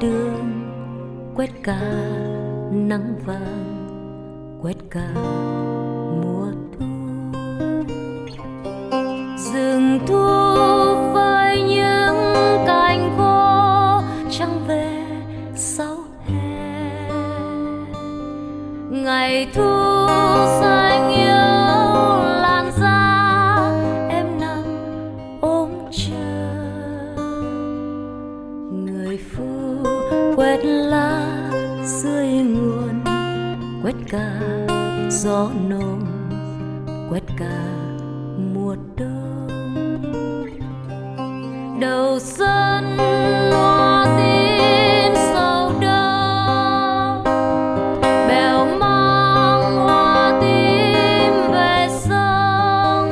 đường quét cả nắng vàng, quét cả mùa thu. Rừng thu với những cành khô trăng về sau hè. Ngày thu xanh yêu làn da, em nằm ôm chờ. Người phu quét lá dưới nguồn, quét cả gió nồng, quét cả mùa đông. Đầu xuân hoa tím sầu đông, bèo mang hoa tím về sông.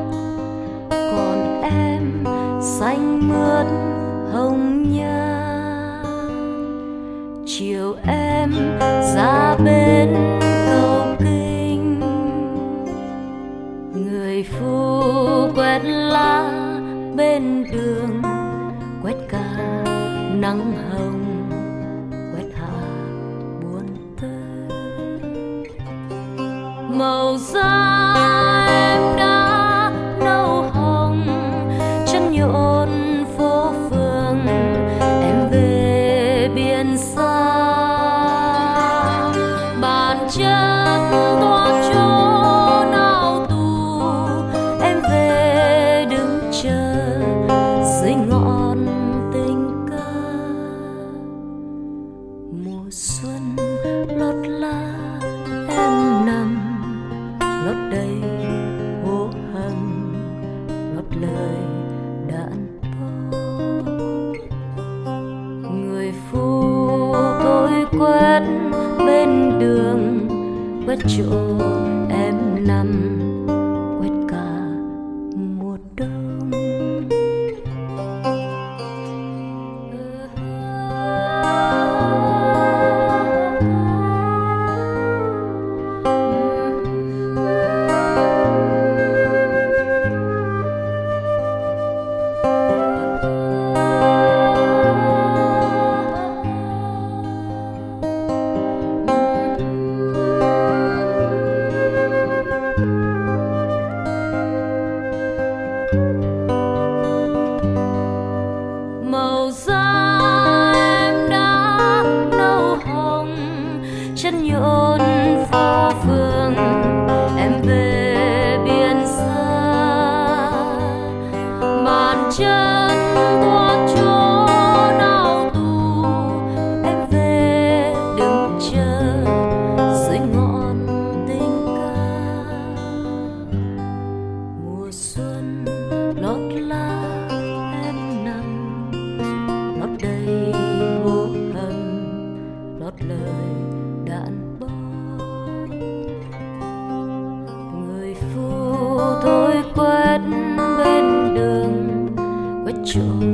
Còn em xanh mướt hồng nhan, chiều em ra bên cầu kinh. Người phu quét lá bên đường, quét cả nắng hồng, quét hạ buồn tơ. Màu da em đã nâu hồng, chân nhộn phố phường, em về biển xa. Bàn chân toa chỗ nào tù, em về đứng chờ dưới ngọn tình ca. Mùa xuân lót lá em nằm, lót đầy hố hầm, lót lời đàn bông. Người phu tôi quét bên đường, quét chỗ em nằm, quét cả mùa đông. Màu da em đã nâu hồng, chân nhộn phố phường, em về biển xa. Bàn chân qua chỗ nào tù, em về đứng chờ dưới ngọn tình ca. Mùa xuân lót lá em nằm, lót đầy hố hầm, lót lời đàn bông. Người phu thôi quét bên đường, quét chỗ